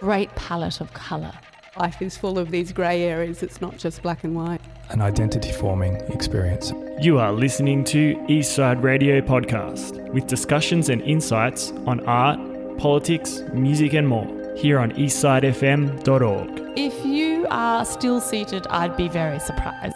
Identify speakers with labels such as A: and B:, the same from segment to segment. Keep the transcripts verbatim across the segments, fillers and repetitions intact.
A: great palette of colour.
B: Life is full of these grey areas. It's not just black and white.
C: An identity-forming experience.
D: You are listening to Eastside Radio Podcast with discussions and insights on art, politics, music and more here on eastside f m dot org.
A: If you are still seated, I'd be very surprised.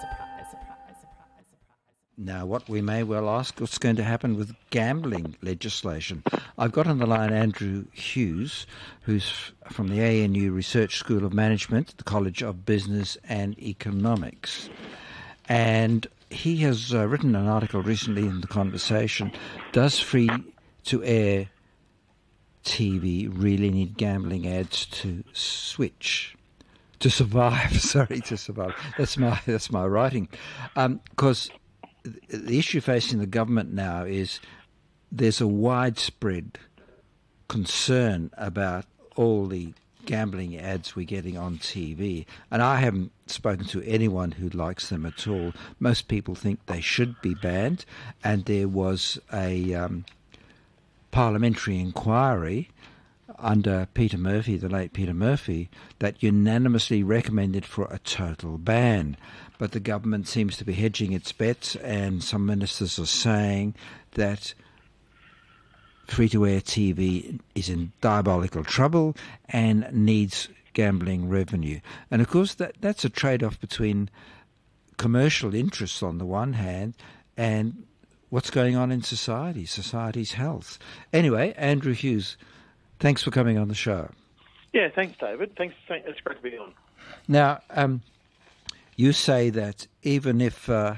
E: Now, what we may well ask, what's going to happen with gambling legislation? I've got on the line Andrew Hughes, who's from the A N U Research School of Management at the College of Business and Economics. And he has uh, written an article recently in The Conversation, Does free-to-air T V really need gambling ads to switch? To survive, sorry, to survive. That's my, that's my writing. Because... Um, the issue facing the government now is there's a widespread concern about all the gambling ads we're getting on T V. And I haven't spoken to anyone who likes them at all. Most people think they should be banned. And there was a um, parliamentary inquiry under Peter Murphy, the late Peter Murphy, that unanimously recommended for a total ban. But the government seems to be hedging its bets, and some ministers are saying that free-to-air T V is in diabolical trouble and needs gambling revenue. And of course, that that's a trade-off between commercial interests on the one hand and what's going on in society, society's health. Anyway, Andrew Hughes, thanks for coming on the show.
F: Yeah, thanks, David. Thanks. thanks it's great to be on.
E: Now, um, you say that even if uh,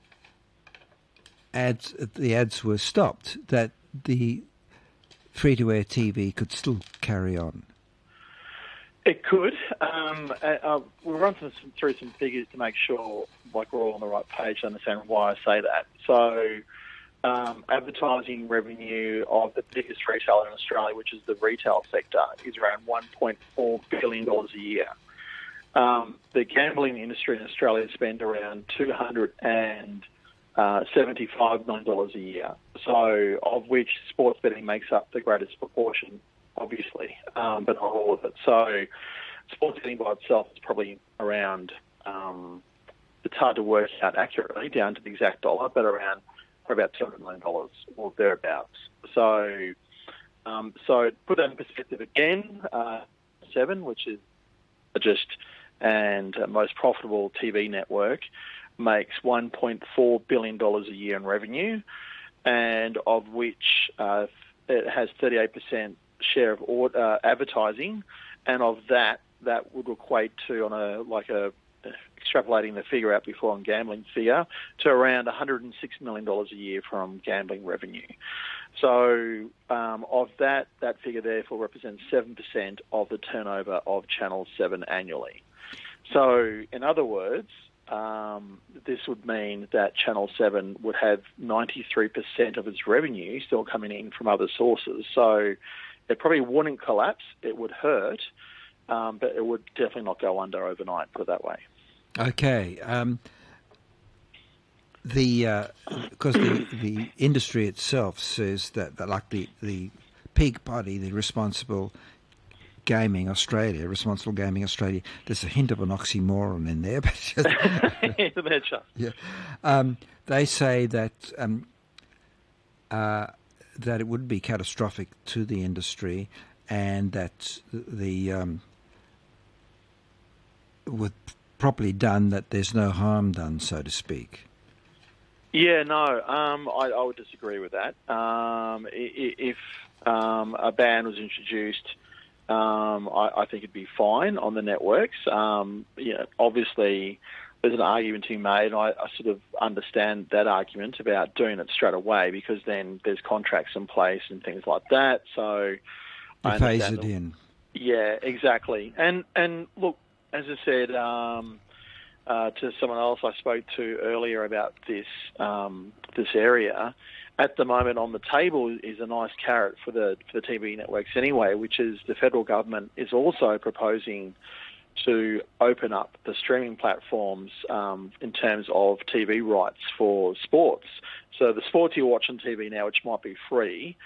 E: ads, the ads were stopped, that the free-to-air T V could still carry on.
F: It could. Um, uh, we'll run some, through some figures to make sure, like, we're all on the right page to understand why I say that. So, um, advertising revenue of the biggest retailer in Australia, which is the retail sector, is around one point four billion dollars a year. Um, the gambling industry in Australia spends around two hundred seventy-five million dollars a year, so of which sports betting makes up the greatest proportion, obviously, um, but not all of it. So sports betting by itself is probably around, um, it's hard to work out accurately down to the exact dollar, but around about two hundred million dollars or thereabouts. So, um, so put that in perspective again, uh, Seven, which is just and uh, most profitable T V network, makes one point four billion dollars a year in revenue, and of which uh, it has thirty-eight percent share of uh, advertising, and of that, that would equate to, on a like a extrapolating the figure out before on gambling figure, to around one hundred six million dollars a year from gambling revenue. So um, of that, that figure therefore represents seven percent of the turnover of Channel seven annually. So in other words, um, this would mean that Channel seven would have ninety-three percent of its revenue still coming in from other sources. So it probably wouldn't collapse, it would hurt, um, but it would definitely not go under overnight, put it that way.
E: Okay. Um, the because uh, the the industry itself says that, that like the, the peak body, the Responsible Gaming Australia, Responsible Gaming Australia, there's a hint of an oxymoron in there. But just, yeah. Um, they say that um, uh, that it would be catastrophic to the industry, and that the um, with properly done, that there's no harm done, so to speak.
F: Yeah, no, um, I, I would disagree with that. Um, if um, a ban was introduced, um, I, I think it'd be fine on the networks. Um, you know, obviously, there's an argument to be made, and I, I sort of understand that argument about doing it straight away, because then there's contracts in place and things like that. So
E: you phase it in.
F: Yeah, exactly. And and look, as I said um, uh, to someone else I spoke to earlier about this um, this area, at the moment on the table is a nice carrot for the for the T V networks anyway, which is the federal government is also proposing to open up the streaming platforms um, in terms of T V rights for sports. So the sports you watch on T V now, which might be free,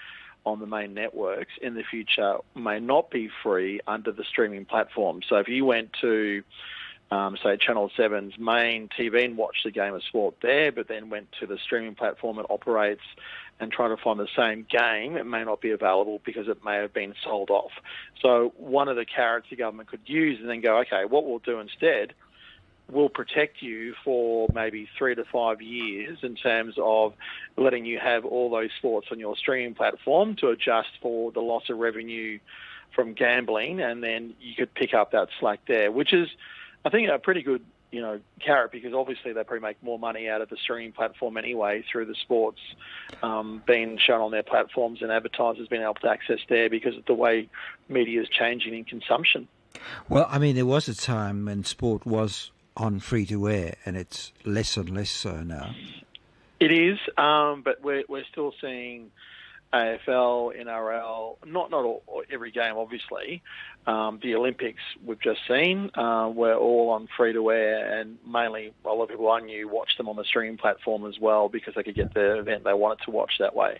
F: on the main networks in the future may not be free under the streaming platform. So if you went to, um, say, Channel seven's main T V and watched the game of sport there, but then went to the streaming platform it operates and try to find the same game, it may not be available because it may have been sold off. So one of the carrots the government could use and then go, okay, what we'll do instead, we'll protect you for maybe three to five years in terms of letting you have all those sports on your streaming platform to adjust for the loss of revenue from gambling, and then you could pick up that slack there, which is, I think, a pretty good, you know, carrot, because obviously they probably make more money out of the streaming platform anyway through the sports um, being shown on their platforms and advertisers being able to access there because of the way media is changing in consumption.
E: Well, I mean, there was a time when sport was on free-to-air, and it's less and less so now.
F: It is, um, but we're we're still seeing A F L, N R L, not not all, every game, obviously. Um, the Olympics we've just seen uh, were all on free-to-air, and mainly a lot of people I knew watched them on the streaming platform as well because they could get the event they wanted to watch that way.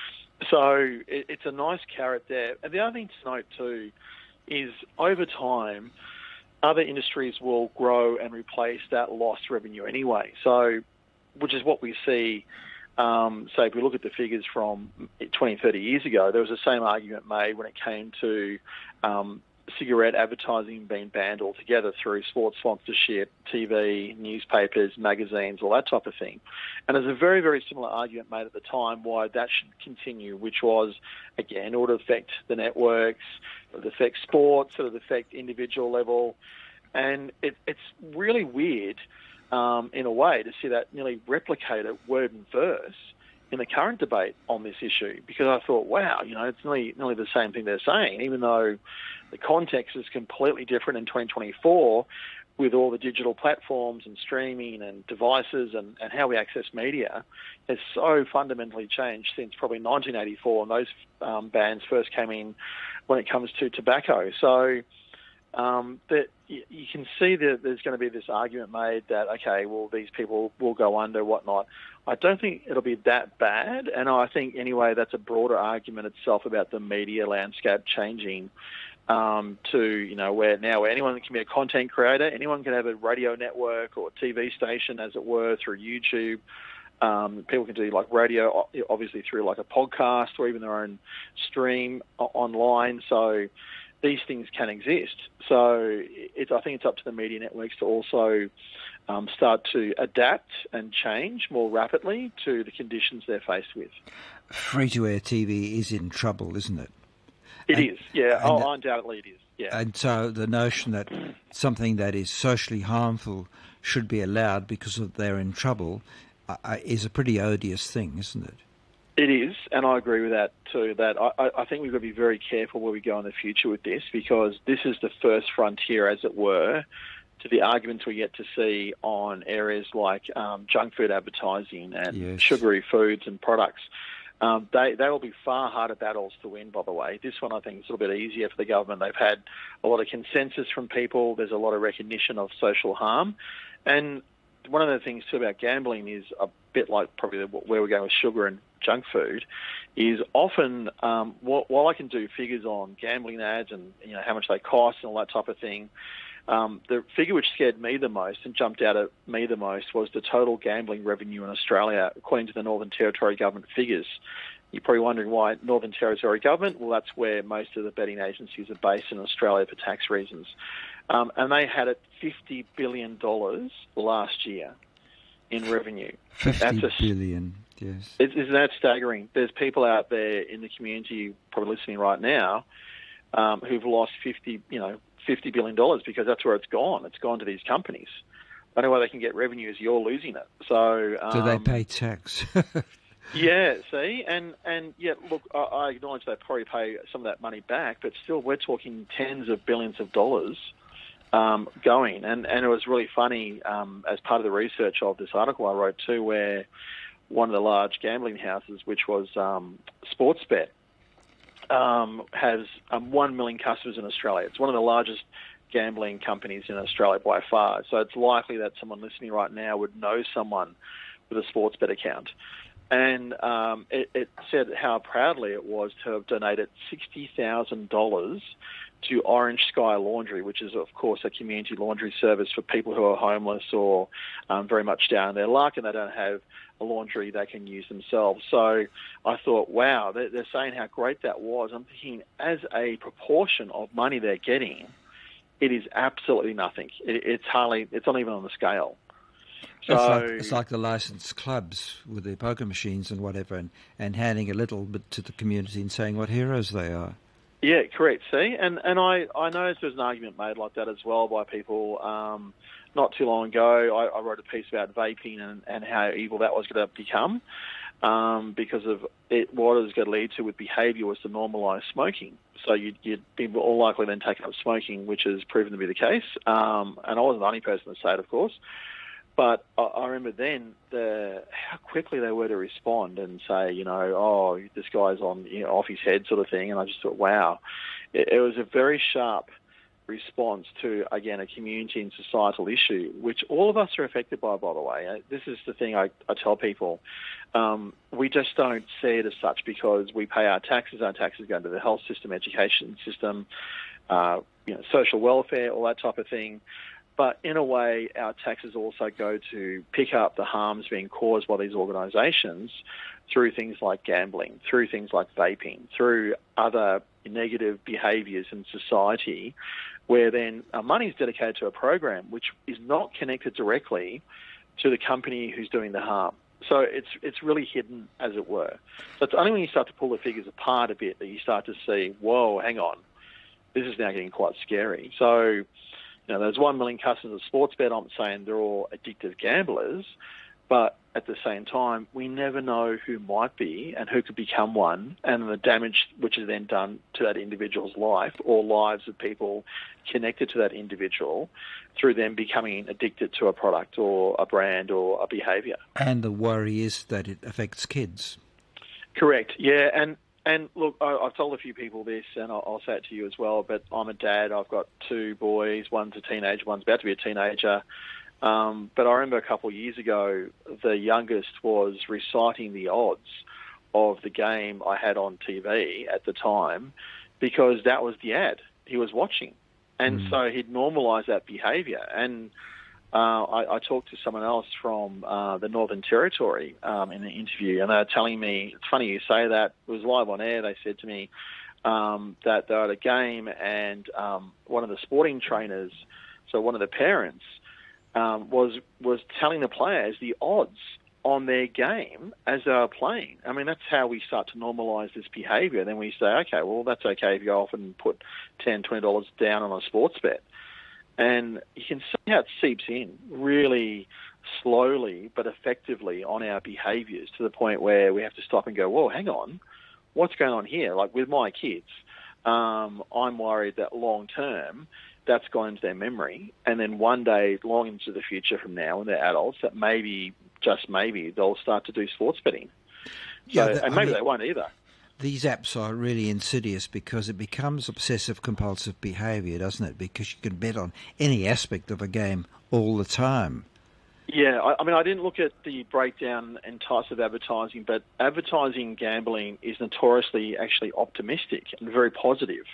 F: So it, it's a nice carrot there. And the other thing to note too is over time, other industries will grow and replace that lost revenue anyway. So, which is what we see. Um, so if we look at the figures from twenty, thirty years ago, there was the same argument made when it came to um, cigarette advertising being banned altogether through sports sponsorship, T V, newspapers, magazines, all that type of thing. And there's a very, very similar argument made at the time why that should continue, which was, again, it would affect the networks, it would affect sports, it would affect individual level. And it, it's really weird, um, in a way, to see that nearly replicated word and verse in the current debate on this issue, because I thought, wow, you know, it's nearly, nearly the same thing they're saying, even though the context is completely different in twenty twenty-four with all the digital platforms and streaming and devices and, and how we access media has so fundamentally changed since probably nineteen eighty-four, and those um, bans first came in when it comes to tobacco. So um, that you can see that there's going to be this argument made that, okay, well, these people will go under, whatnot. I don't think it'll be that bad, and I think, anyway, that's a broader argument itself about the media landscape changing um, to, you know, where now where anyone can be a content creator, anyone can have a radio network or T V station, as it were, through YouTube. Um, people can do, like, radio, obviously, through, like, a podcast or even their own stream online. So these things can exist. So it's, I think it's up to the media networks to also um, start to adapt and change more rapidly to the conditions they're faced with.
E: Free-to-air T V is in trouble, isn't it?
F: It
E: and,
F: is, yeah. Oh,
E: the,
F: undoubtedly it is, yeah.
E: And so the notion that something that is socially harmful should be allowed because of they're in trouble uh, is a pretty odious thing, isn't it?
F: It is, and I agree with that too. That I, I think we've got to be very careful where we go in the future with this, because this is the first frontier, as it were, to the arguments we get to see on areas like um, junk food advertising and
E: yes.
F: sugary foods and products. Um, they they will be far harder battles to win, by the way. This one, I think, is a little bit easier for the government. They've had a lot of consensus from people. There's a lot of recognition of social harm. And one of the things, too, about gambling is a bit like probably where we're going with sugar and junk food, is often, um, while I can do figures on gambling ads and, you know, how much they cost and all that type of thing, Um, the figure which scared me the most and jumped out at me the most was the total gambling revenue in Australia, according to the Northern Territory government figures. You're probably wondering why Northern Territory government? Well, that's where most of the betting agencies are based in Australia for tax reasons. Um, and they had it fifty billion dollars last year in revenue.
E: fifty
F: that's a,
E: billion, yes.
F: Isn't that staggering? There's people out there in the community probably listening right now um, who've lost fifty, you know, fifty billion dollars because that's where it's gone. It's gone to these companies. The only way they can get revenue is you're losing it. So, um,
E: so they pay tax.
F: yeah, see? And, and yeah, look, I, I acknowledge they probably pay some of that money back, but still we're talking tens of billions of dollars um, going. And, and it was really funny um, as part of the research of this article I wrote too, where one of the large gambling houses, which was um, Sportsbet, Um, has um, one million customers in Australia. It's one of the largest gambling companies in Australia by far. So it's likely that someone listening right now would know someone with a Sportsbet account. And um, it, it said how proudly it was to have donated sixty thousand dollars to Orange Sky Laundry, which is, of course, a community laundry service for people who are homeless or um, very much down in their luck and they don't have a laundry they can use themselves. So I thought, wow, they're, they're saying how great that was. I'm thinking, as a proportion of money they're getting, it is absolutely nothing. It, it's hardly, it's not even on the scale. So,
E: it's, like, it's like the licensed clubs with their poker machines and whatever, and, and handing a little bit to the community and saying what heroes they are.
F: Yeah, correct. See, and and I, I noticed there was an argument made like that as well by people. Um, not too long ago, I, I wrote a piece about vaping and, and how evil that was going to become, um, because of it. What it was going to lead to with behaviour was to normalise smoking. So you'd, you'd be more likely then take up smoking, which has proven to be the case. Um, and I wasn't the only person to say it, of course. But I, I remember then the how quickly they were to respond and say, you know, oh, this guy's on you know, off his head sort of thing. And I just thought, wow, it, it was a very sharp response to, again, a community and societal issue, which all of us are affected by, by the way. This is the thing I, I tell people. Um, we just don't see it as such because we pay our taxes. Our taxes go into the health system, education system, uh, you know, social welfare, all that type of thing. But in a way, our taxes also go to pick up the harms being caused by these organisations through things like gambling, through things like vaping, through other negative behaviours in society, where then our money is dedicated to a program which is not connected directly to the company who's doing the harm. So it's it's really hidden, as it were. So it's only when you start to pull the figures apart a bit that you start to see, whoa, hang on, this is now getting quite scary. So, you know, there's one million customers of Sportsbet. I'm saying they're all addictive gamblers, but at the same time, we never know who might be and who could become one, and the damage which is then done to that individual's life or lives of people connected to that individual through them becoming addicted to a product or a brand or a behaviour.
E: And the worry is that it affects kids.
F: Correct, yeah, and And look, I, I've told a few people this, and I'll, I'll say it to you as well, but I'm a dad. I've got two boys. One's a teenager, one's about to be a teenager. Um, but I remember a couple of years ago, the youngest was reciting the odds of the game I had on T V at the time because that was the ad he was watching. And mm. so he'd normalised that behaviour. And Uh, I, I talked to someone else from uh, the Northern Territory um, in an interview, and they were telling me, it's funny you say that, it was live on air, they said to me um, that they were at a game and um, one of the sporting trainers, so one of the parents, um, was was telling the players the odds on their game as they were playing. I mean, that's how we start to normalise this behaviour. Then we say, okay, well, that's okay if you go off and put ten dollars, twenty dollars down on a sports bet. And you can see how it seeps in really slowly but effectively on our behaviours to the point where we have to stop and go, whoa, hang on, what's going on here? Like with my kids, um, I'm worried that long term that's gone into their memory, and then one day long into the future from now when they're adults that maybe, just maybe, they'll start to do sports betting.
E: Yeah,
F: so,
E: the,
F: and maybe
E: I mean,
F: they won't either.
E: These apps are really insidious because it becomes obsessive-compulsive behaviour, doesn't it? Because you can bet on any aspect of a game all the time.
F: Yeah, I, I mean, I didn't look at the breakdown and types of advertising, but advertising gambling is notoriously actually optimistic and very positive.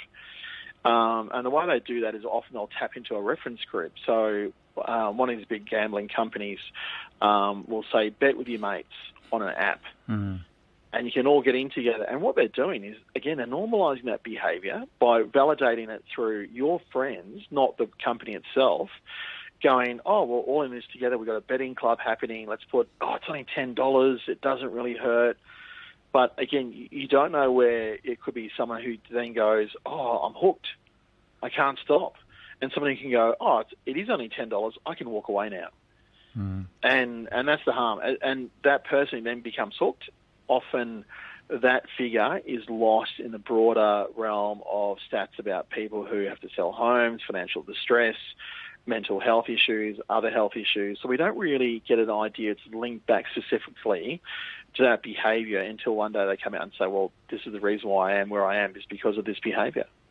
F: Um, and the way they do that is often they'll tap into a reference group. So uh, one of these big gambling companies um, will say, bet with your mates on an app. Mm. And you can all get in together. And what they're doing is, again, they're normalising that behaviour by validating it through your friends, not the company itself, going, oh, we're all in this together. We've got a betting club happening. Let's put, oh, it's only ten dollars. It doesn't really hurt. But, again, you don't know where it could be someone who then goes, oh, I'm hooked. I can't stop. And someone who can go, oh, it's, it is only ten dollars. I can walk away now. Mm. And and that's the harm. And, and that person then becomes hooked. Often that figure is lost in the broader realm of stats about people who have to sell homes, financial distress, mental health issues, other health issues. So we don't really get an idea to link back specifically to that behaviour until one day they come out and say, well, this is the reason why I am where I am is because of this behaviour.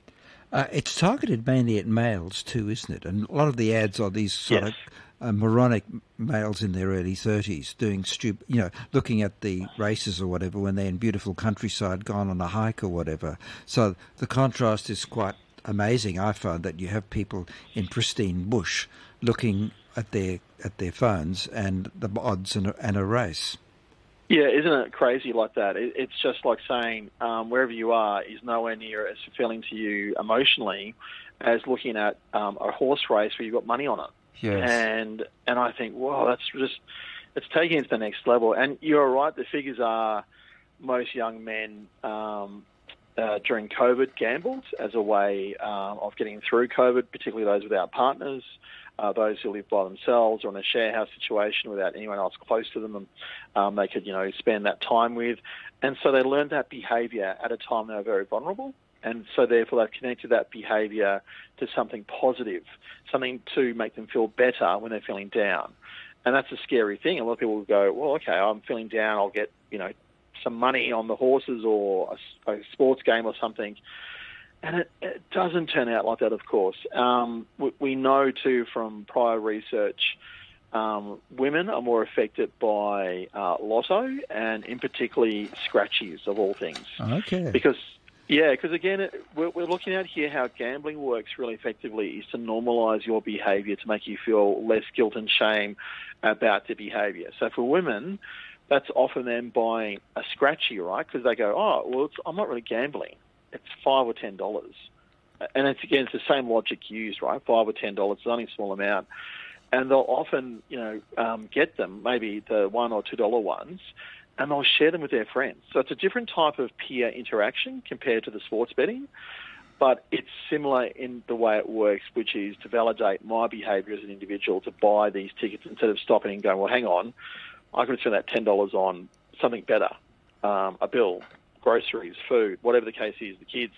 E: Uh, it's targeted mainly at males too, isn't it? And a lot of the ads are these sort
F: Yes.
E: of uh, moronic males in their early thirties doing stupid, you know, looking at the races or whatever when they're in beautiful countryside, gone on a hike or whatever. So the contrast is quite amazing. I find that you have people in pristine bush looking at their at their phones and the odds and a, and a race.
F: Yeah, isn't it crazy like that? It, it's just like saying um, wherever you are is nowhere near as fulfilling to you emotionally as looking at um, a horse race where you've got money on it.
E: Yes.
F: And and I think, wow, that's just, it's taking it to the next level. And you're right, the figures are most young men um, uh, during COVID gambled as a way um, of getting through COVID, particularly those without partners. Uh, those who live by themselves or in a share house situation without anyone else close to them, um, they could, you know, spend that time with. And so they learned that behaviour at a time they were very vulnerable. And so therefore they've connected that behaviour to something positive, something to make them feel better when they're feeling down. And that's a scary thing. A lot of people will go, well, okay, I'm feeling down, I'll get, you know, some money on the horses or a, a sports game or something. And it, it doesn't turn out like that, of course. Um, we, we know, too, from prior research, um, women are more affected by uh, lotto and, in particularly, scratchies, of all things.
E: Okay.
F: Because, yeah, because, again, it, we're, we're looking at here how gambling works really effectively is to normalise your behaviour, to make you feel less guilt and shame about the behaviour. So for women, that's often them buying a scratchy, right? Because they go, oh, well, it's, I'm not really gambling. It's five or ten dollars, and it's again it's the same logic used, right? Five or ten dollars, it's only a small amount, and they'll often, you know, um, get them maybe the one or two dollar ones, and they'll share them with their friends. So it's a different type of peer interaction compared to the sports betting, but it's similar in the way it works, which is to validate my behaviour as an individual to buy these tickets instead of stopping and going, well, hang on, I could spend that ten dollars on something better, um, a bill, groceries, food, whatever the case is, the kids.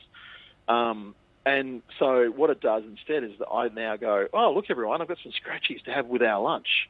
F: Um, and so what it does instead is that I now go, oh, look, everyone, I've got some scratchies to have with our lunch.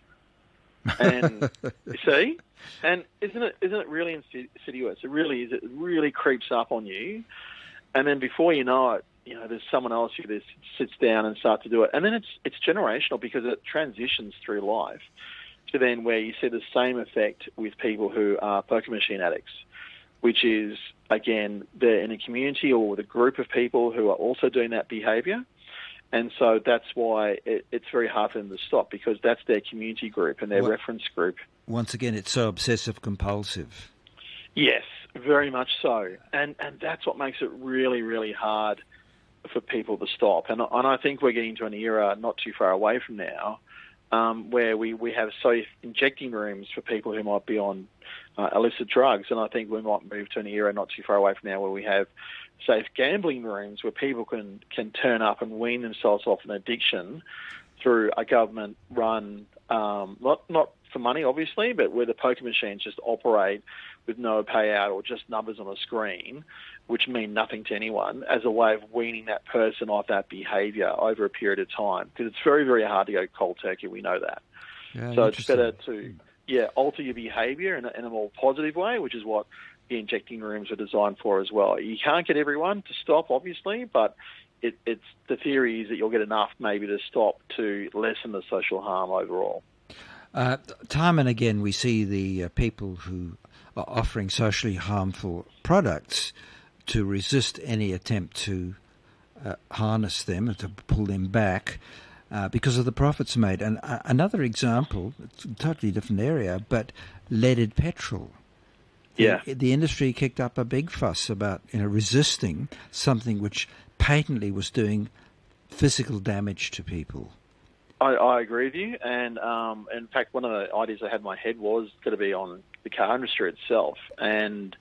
F: And you see? And isn't it isn't it really insidious? It really is. It really creeps up on you. And then before you know it, you know, there's someone else who just sits down and starts to do it. And then it's it's generational because it transitions through life to then where you see the same effect with people who are poker machine addicts, which is, again, they're in a community or with a group of people who are also doing that behaviour. And so that's why it, it's very hard for them to stop because that's their community group and their
E: Well,
F: reference group.
E: Once again, it's so obsessive-compulsive.
F: Yes, very much so. And and that's what makes it really, really hard for people to stop. And, and I think we're getting to an era not too far away from now um, where we, we have safe injecting rooms for people who might be on Uh, illicit drugs, and I think we might move to an era not too far away from now where we have safe gambling rooms where people can, can turn up and wean themselves off an addiction through a government-run, um, not not for money obviously, but where the poker machines just operate with no payout or just numbers on a screen, which mean nothing to anyone, as a way of weaning that person off that behaviour over a period of time. Because it's very, very hard to go cold turkey, we know that.
E: Yeah,
F: so it's better to... Yeah, alter your behaviour in a, in a more positive way, which is what the injecting rooms are designed for as well. You can't get everyone to stop, obviously, but it, it's the theory is that you'll get enough maybe to stop to lessen the social harm overall.
E: Uh, time and again, we see the uh, people who are offering socially harmful products to resist any attempt to uh, harness them and to pull them back. Uh, because of the profits made. And uh, another example, it's a totally different area, but leaded petrol. The,
F: yeah.
E: The industry kicked up a big fuss about you know resisting something which patently was doing physical damage to people.
F: I, I agree with you. And um, in fact, one of the ideas I had in my head was going to be on the car industry itself and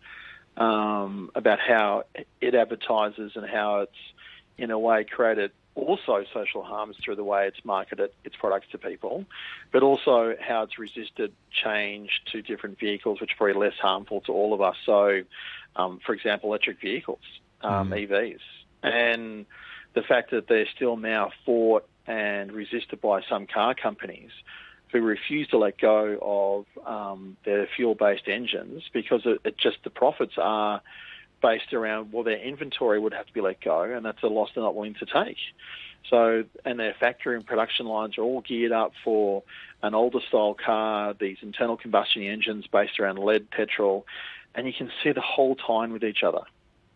F: um, about how it advertises and how it's, in a way, created also social harms through the way it's marketed its products to people, but also how it's resisted change to different vehicles, which are probably less harmful to all of us. So, um, for example, electric vehicles, um, mm. E Vs. And the fact that they're still now fought and resisted by some car companies who refuse to let go of um, their fuel-based engines because it, it just the profits are based around, well, their inventory would have to be let go, and that's a loss they're not willing to take. So, and their factory and production lines are all geared up for an older style car, these internal combustion engines based around lead, petrol, and you can see the whole time with each other.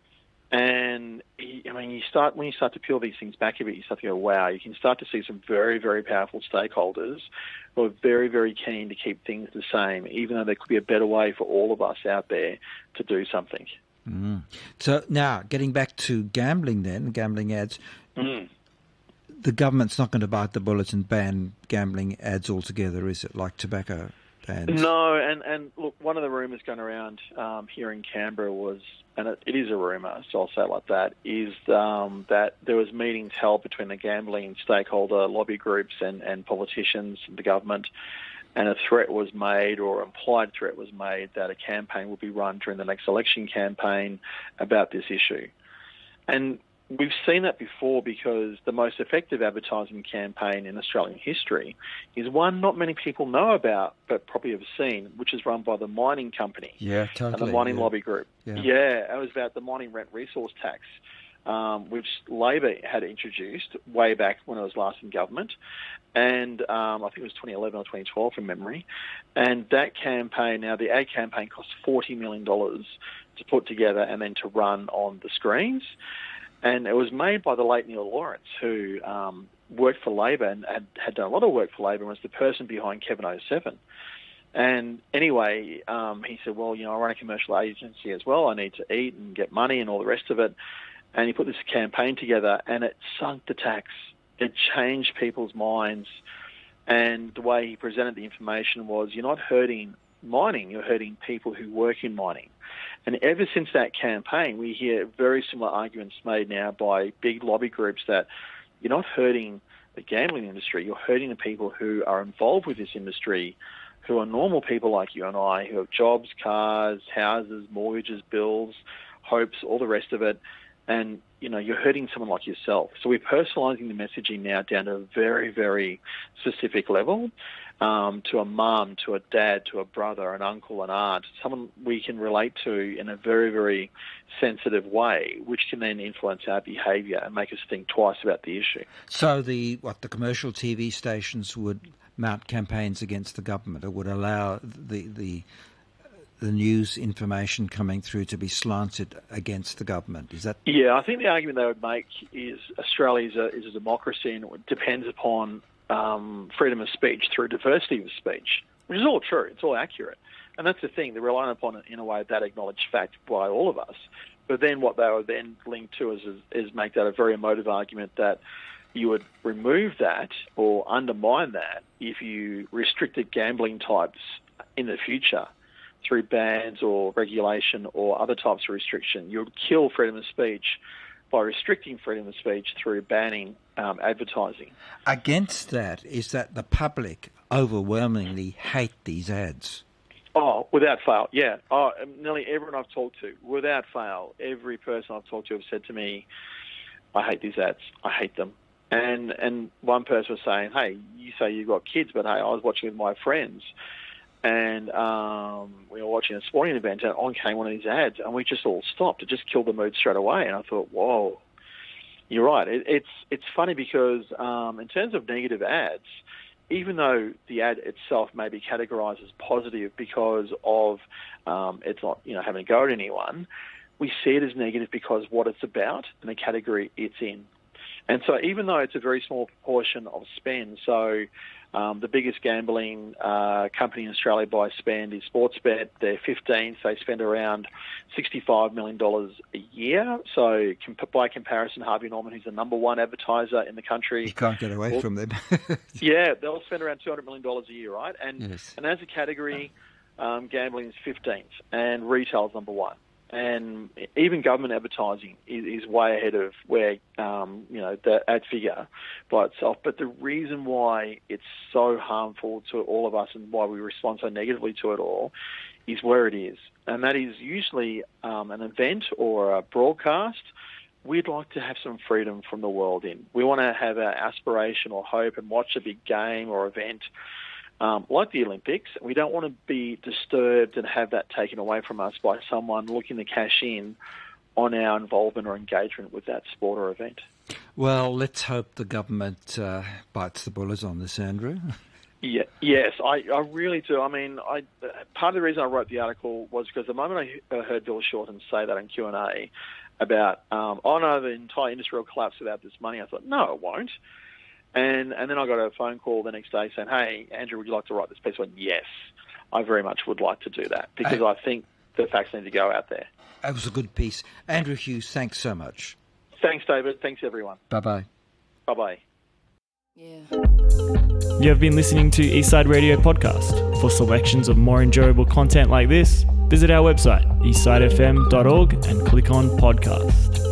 F: And I mean, you start when you start to peel these things back a bit, you start to go, wow, you can start to see some very, very powerful stakeholders who are very, very keen to keep things the same, even though there could be a better way for all of us out there to do something.
E: Mm. So now, getting back to gambling then, gambling ads,
F: mm.
E: the government's not going to bite the bullets and ban gambling ads altogether, is it, like tobacco ads?
F: No, and, and look, one of the rumours going around um, here in Canberra was, and it, it is a rumour, so I'll say it like that, is um, that there was meetings held between the gambling stakeholder lobby groups and, and politicians and the government, and a threat was made, or implied threat was made, that a campaign will be run during the next election campaign about this issue. And we've seen that before, because the most effective advertising campaign in Australian history is one not many people know about, but probably have seen, which is run by the mining company.
E: Yeah, totally.
F: And the mining
E: yeah.
F: lobby group.
E: Yeah.
F: yeah, it was about the mining rent resource tax, um, which Labor had introduced way back when it was last in government. And um, I think it was twenty eleven or twenty twelve from memory. And that campaign, now the ad campaign cost forty million dollars to put together and then to run on the screens. And it was made by the late Neil Lawrence, who um, worked for Labor and had, had done a lot of work for Labor and was the person behind Kevin oh seven. And anyway, um, he said, well, you know, I run a commercial agency as well. I need to eat and get money and all the rest of it. And he put this campaign together, and it sunk the tax. It changed people's minds. And the way he presented the information was, you're not hurting mining, you're hurting people who work in mining. And ever since that campaign, we hear very similar arguments made now by big lobby groups that you're not hurting the gambling industry, you're hurting the people who are involved with this industry, who are normal people like you and I, who have jobs, cars, houses, mortgages, bills, hopes, all the rest of it. And, you know, you're hurting someone like yourself. So we're personalising the messaging now down to a very, very specific level, um, to a mum, to a dad, to a brother, an uncle, an aunt, someone we can relate to in a very, very sensitive way, which can then influence our behaviour and make us think twice about the issue.
E: So the what the commercial T V stations would mount campaigns against the government, or would allow the the the news information coming through to be slanted against the government? Is that?
F: Yeah, I think the argument they would make is Australia is a, is a democracy, and it depends upon um, freedom of speech through diversity of speech, which is all true. It's all accurate. And that's the thing. They're relying upon it in a way that acknowledged fact by all of us. But then what they would then link to is, is, is make that a very emotive argument that you would remove that or undermine that if you restricted gambling types in the future through bans or regulation or other types of restriction. You would kill freedom of speech by restricting freedom of speech through banning um, advertising.
E: Against that is that the public overwhelmingly hate these ads.
F: Oh, without fail, yeah. Oh, nearly everyone I've talked to, without fail, every person I've talked to have said to me, I hate these ads. I hate them. And and one person was saying, hey, you say you've got kids, but hey, I was watching with my friends, and um, we were watching a sporting event, and on came one of these ads, and we just all stopped. It just killed the mood straight away. And I thought, whoa, you're right. It, it's it's funny because um, in terms of negative ads, even though the ad itself may be categorised as positive because of um, it's not you know having a go at anyone, we see it as negative because what it's about and the category it's in. And so even though it's a very small proportion of spend, so um, the biggest gambling uh, company in Australia by spend is Sportsbet. They're fifteenth. They spend around sixty-five million dollars a year. So comp- by comparison, Harvey Norman, who's the number one advertiser in the country.
E: You can't get away
F: well,
E: from them.
F: Yeah, they'll spend around two hundred million dollars a year, right? And,
E: yes.
F: and as a category, um, gambling is fifteenth and retail is number one. And even government advertising is, is way ahead of where, um, you know, the ad figure by itself. But the reason why it's so harmful to all of us and why we respond so negatively to it all is where it is. And that is usually um, an event or a broadcast. We'd like to have some freedom from the world in. We want to have our aspiration or hope and watch a big game or event Um, like the Olympics. We don't want to be disturbed and have that taken away from us by someone looking to cash in on our involvement or engagement with that sport or event.
E: Well, let's hope the government uh, bites the bullet on this, Andrew.
F: Yeah, yes, I, I really do. I mean, I, part of the reason I wrote the article was because the moment I heard Bill Shorten say that in Q and A about, um, oh no, the entire industry will collapse without this money, I thought, no, it won't. And and then I got a phone call the next day saying, hey, Andrew, would you like to write this piece? I went, yes, I very much would like to do that because I, I think the facts need to go out there.
E: That was a good piece. Andrew Hughes, thanks so much.
F: Thanks, David. Thanks, everyone.
E: Bye-bye.
F: Bye-bye.
G: Yeah.
D: You have been listening to Eastside Radio Podcast. For selections of more enjoyable content like this, visit our website, eastside f m dot org and click on Podcast.